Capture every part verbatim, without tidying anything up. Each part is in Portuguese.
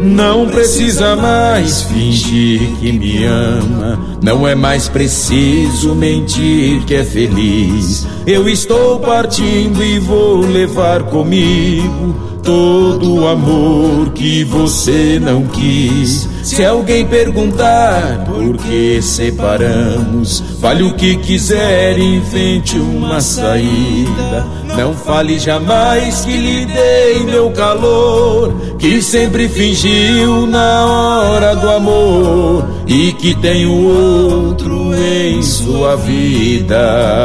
Não precisa mais fingir que me ama, não é mais preciso mentir que é feliz. Eu estou partindo e vou levar comigo todo o amor que você não quis. Se alguém perguntar por que separamos, fale o que quiser, invente uma saída. Não fale jamais que lhe dei meu calor, que sempre fingiu na hora do amor e que tem o outro em sua vida.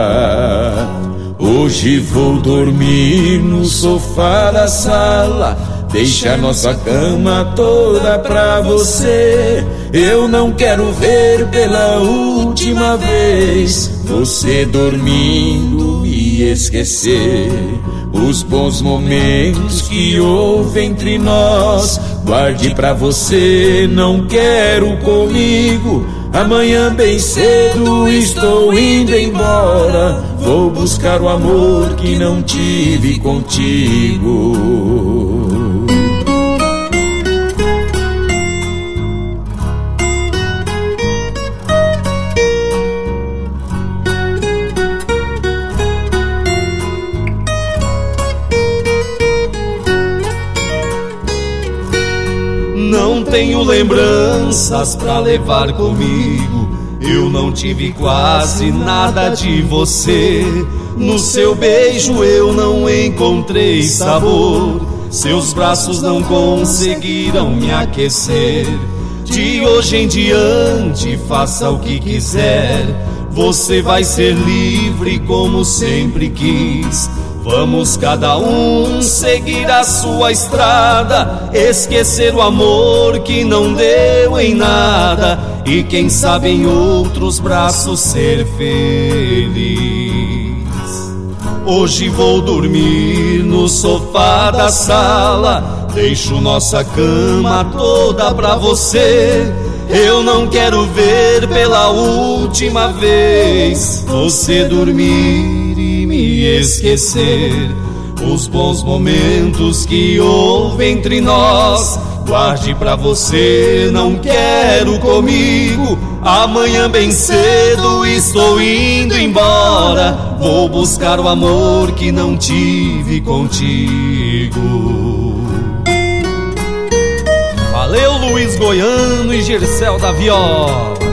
Hoje vou dormir no sofá da sala, deixa nossa cama toda pra você. Eu não quero ver pela última vez você dormindo e esquecer os bons momentos que houve entre nós. Guarde pra você, não quero comigo. Amanhã bem cedo estou indo embora, vou buscar o amor que não tive contigo. Não tenho lembranças pra levar comigo, eu não tive quase nada de você. No seu beijo eu não encontrei sabor, seus braços não conseguiram me aquecer. De hoje em diante faça o que quiser, você vai ser livre como sempre quis. Vamos cada um seguir a sua estrada, esquecer o amor que não deu em nada e quem sabe em outros braços ser feliz. Hoje vou dormir no sofá da sala, deixo nossa cama toda pra você. Eu não quero ver pela última vez você dormir e me esquecer os bons momentos que houve entre nós. Guarde pra você, não quero comigo. Amanhã bem cedo estou indo embora, vou buscar o amor que não tive contigo. Valeu, Luiz Goiano e Gercel da Viola.